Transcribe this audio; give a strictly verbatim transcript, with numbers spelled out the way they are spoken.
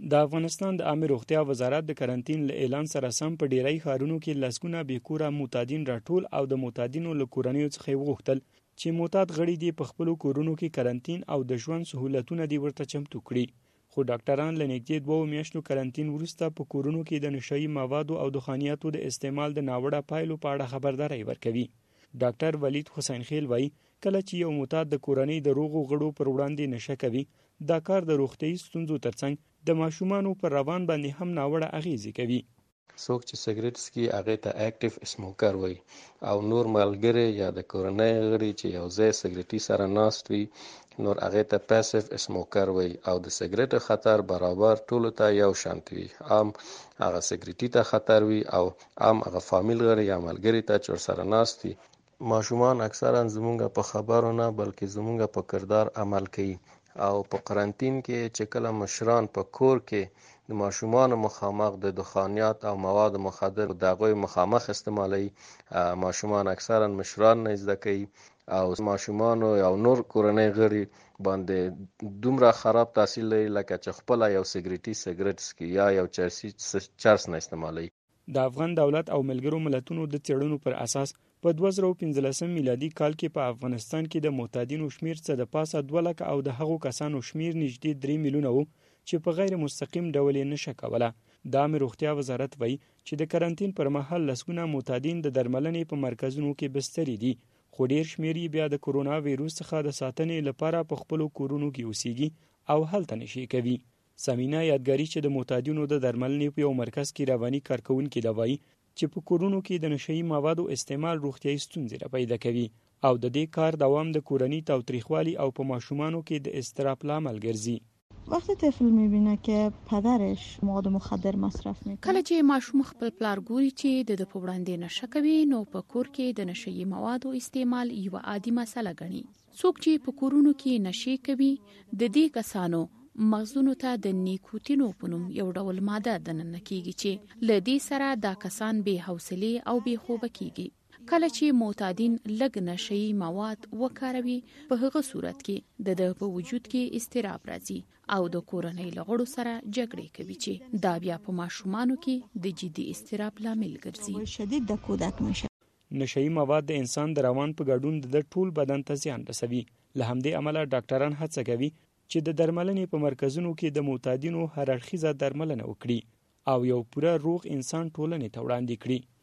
د افغانستان د عامه روغتیا وزارت د کرنټین له اعلان سره سم په ډیری ښارونو کې لسګونه بېکوره معتادین راټول او د معتادینو له کورنیو څخه یې وغوښتل چې معتاد غړي دې په خپلو کورونو کې کرنټین او د ژوند سهولتونه دې ورته چمتو کړي. خو ډاکټران له نږدې دوو میاشتو کرنټین وروسته په کورونو کې د نشهیي موادو او دخانیاتو د استعمال د ناوړه پایلو په اړه خبرداری ورکوي. ډاکټر ولید حسین خیل وایي کله چې یو معتاد د کورنۍ د روغو غړو پر وړاندې نشه کوي، دا کار د روغتیايي ستونزو ترڅنګ د ماشومانو پر روان باندې هم ناوړه اغیزې کوي. څوک چې سګریټ څکي هغه ته اکټیو سموکر وایي او نور ملګري یا د کورنۍ غړي چې یو ځای سګریټي سره ناست وي نور هغه ته پاسیو سموکر وایي او د سګریټ خطر برابر ټولو ته یو شانت وي. عام هغه سګریټي ته خطر وي او عام هغه فامیل غړي یا ملګري ته چې ورسره ناست وي. ماشومان اکثرا زمونږ په خبرو نه بلکې زمونږ په کردار عمل کوي او په قرنطین کې چې کله مشران په کور کې د ماشومان مخامخ د دخانیات او مواد مخدر د هغوی مخامخ استعمالوي، ماشومان اکثرا مشران نه زده کوي او ماشومان او نور کورنۍ غړي باندې دومره خراب تاثیر لري لکه چې خپل یو سګریټي سګریټ څکي یا یو چرسي چرس نه استعمالوي. د افغان دولت او ملګرو ملتونو د څېړنو پر اساس په دوه زره پنځلسم میلادي کال کې په افغانستان کې د معتادینو شمیر څه د پاسه دوه لکه او د هغو کسانو شمیر نږدې درې میلیونه و چې په غیر مستقیم ډول یې نشه کوله. د عامه روغتیا وزارت وایي چې د کرنټین پر مهال لسګونه معتادین د درملنې په مرکزونو کې بستري دي، خو ډیر شمیر یې بیا د کرونا ویروس څخه د ساتنې لپاره په خپلو کورونو کې اوسېږي او هلته نشي کوي. سمینا یادګاری چې د معتادینو د درملنې په یو مرکز کې رواني کارکونکي دا وایي چې په کورونو کې د نشهیي موادو استعمال روغتیايي ستونزې را پیدا کوي او د دې کار دوام د کورني تاوتریخوالي او په ماشومانو کې د اضطراب لامل ګرځي. وقتی طفل میبینه که پدرش مواد مخدر مصرف میکنه، کله چې ماشوم خپل پلار ګوري چې د په وړاندې نشه کوي نو په کور کې د نشهیي موادو استعمال یو عادي مسله ګڼي. څوک چې په کورونو کې نشي کوي د دې کسانو مغزونو ته د نیکوتینو په نوم یو ډول ماده دننه کیږي چې له دې سره دا کسان بې حوصلې او بې خوبه کیږي. کله چې معتادین لږ نشهیي مواد وکاروي په هغه صورت کې د د په وجود کې اضطراب راځي او د کورنۍ له غړو سره جګړې کوي چې دا بیا په ماشومانو کې د جدي اضطراب لامل ګرځي. شدید د کودک میشه. نشهیي مواد د انسان د روان په ګډون د ټول بدن ته زیان رسوي. له همدې امله ډاکټران هڅه کوي چې د درملنې په مرکزونو کې د معتادینو هر اړخیزه درملنه وکړي او یو پوره روغ انسان ټولنې ته وړاندې کړي.